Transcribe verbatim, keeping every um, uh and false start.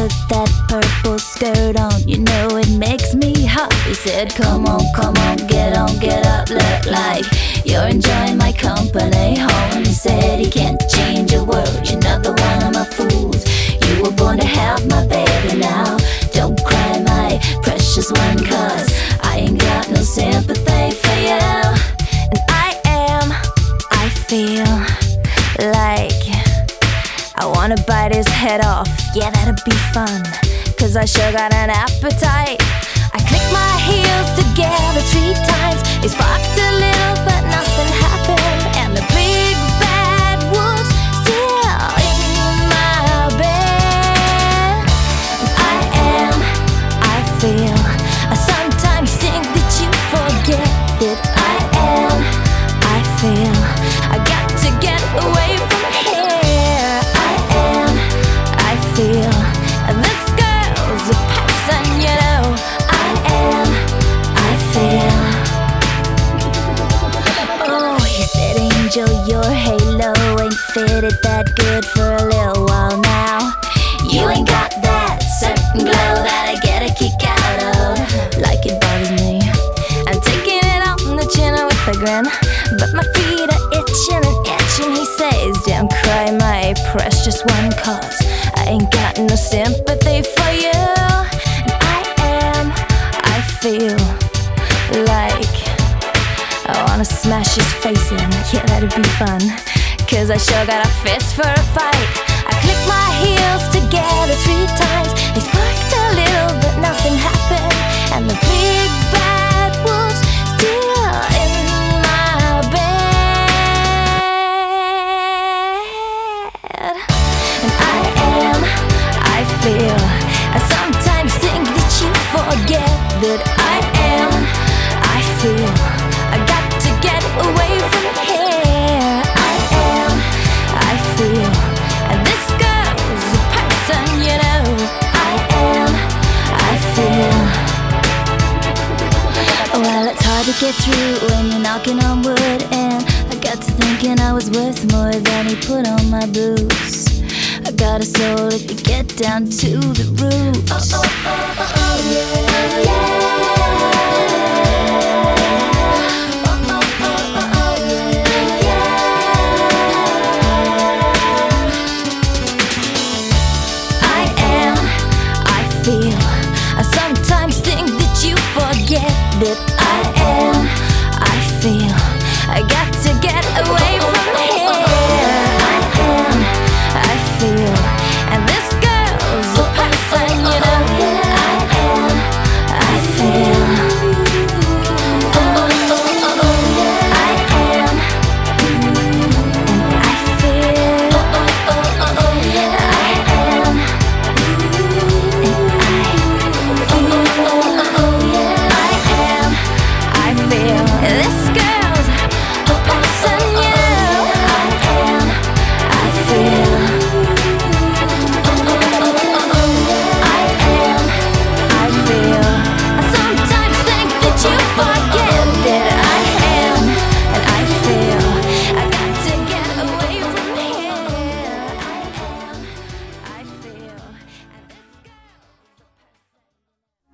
put that purple skirt on, you know it makes me hot. He said, come on, come on, get on, get up, look like you're enjoying my company. Oh, and he said he can't change a word, you're not the one of my fools. You were born to have my baby now. Don't cry, my precious one, cause I ain't got no sympathy for you. And I am, I feel like I wanna bite his head off, yeah, that'd be fun, cause I sure got an appetite. I clicked my heels together three times. They sparked a little, but nothing happened. And the big bad wolf's still in my bed. And I am, I feel, I sometimes think that you forget that I am, I feel, I got to get away from here. I am, I feel, and this girl's a person, you know. I am, I feel. Oh, he said, Angel, your halo ain't fitted that good for a little while now. You ain't got that certain glow that I get a kick out of. Like it bothers me, I'm taking it out on the chin with a grin, but my feet are itching and itching. He says, don't cry, my precious one, cause I ain't got no sympathy for you. And I am, I feel like I wanna smash his face in, yeah, that'd be fun, cause I sure got a fist for a fight. I clicked my heels together three times. They sparked a little, but nothing happened. And the big bad wolf's still in my bed. And I am, I feel, I sometimes think that you forget that I am, I feel, I got to get away from here. I am, I feel, and this girl's a person, you know. I am, I feel. Well, it's hard to get through when you're knocking on wood, and I got to thinking I was worth more than he put on my boots. I got a soul if you get down to the roots. Oh, oh, oh, oh, oh, yeah, yeah. I sometimes think